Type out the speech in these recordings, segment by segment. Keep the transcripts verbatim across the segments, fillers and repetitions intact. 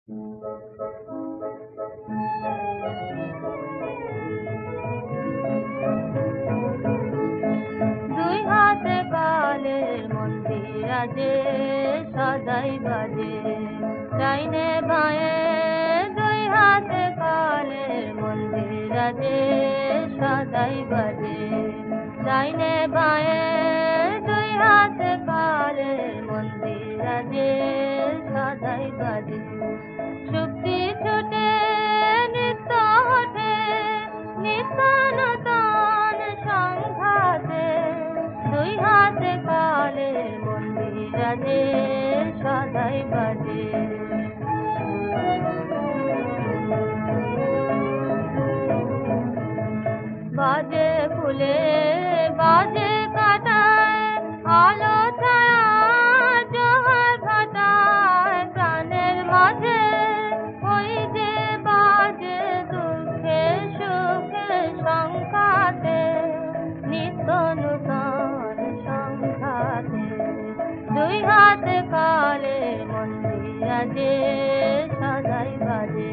দুই হাতে কালের মন্দির আজে সদাই বাজে ডাইনে বাঁয়ে দুই হাতে কালের মন্দির আজে সদাই বাজে ডাইনে বাঁয়ে দুই হাতে কালের মন্দির আজে সদাই বাজে শক্তি ছুটে নিত্য ওঠে নিত্য নূতন সংঘাতে দুই হাতে কালের মন্দির আজে সদাই বাজে বাজে ফুলে বাজে কাটায় আলো ছায়া জোয়ার ভাটায় প্রাণের মাঝে ওই যে বাজে দুঃখে সুখে সংঘাতে নিত্য নূতন সংঘাতে দুই হাতে কালের মন্দির আজে সদাই বাজে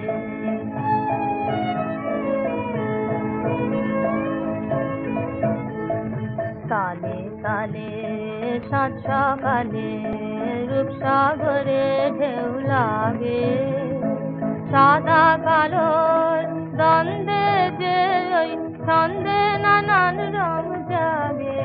তালে তালে সাত সকালে রূপসাগরে ঢেউ লাগে সাদা কালোর দ্বন্দ্বে যে ওই ছন্দে নানান রং জাগে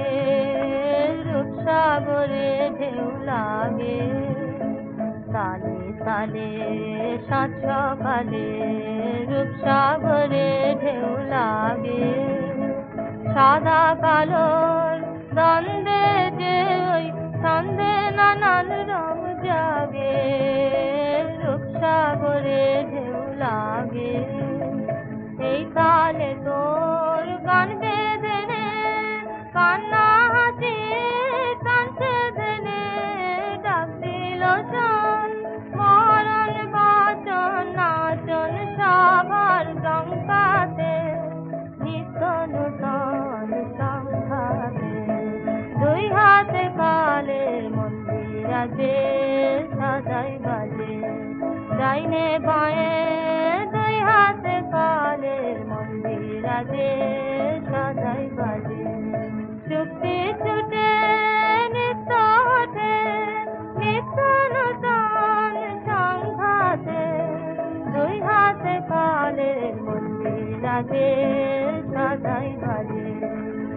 রূপসাগরে ঢেউ লাগে তালে তালে সাত সকালে রূপসাগরে ঢেউ লাগে সাদা কালোর দ্বন্দ্বে যে ওই ছন্দে নানান রং জাগে রূপসাগরে ঢেউ লাগে এই কালে তোর গান বেঁধে নে কান্না হাসি কাঁদছে দেনে ডাক দিল শোন মরণ বাচন নাচন সবার গঙ্গাতে নিত্য নূতন সংঘাতে দুই হাতে কালের মন্দির আজে সদাই বাজে ডাইনে বাঁয়ে দুই হাতে কালের মন্দির আজে সদাই বাজে শক্তি ছুটে নিত্য ওঠে নিত্য নূতন সংঘাতে দুই হাতে কালের মন্দির আজে সদাই বাজে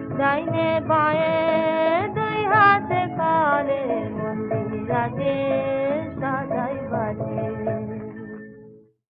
ডাইনে বাঁয়ে দুই হাতে কালের মন্দির আজে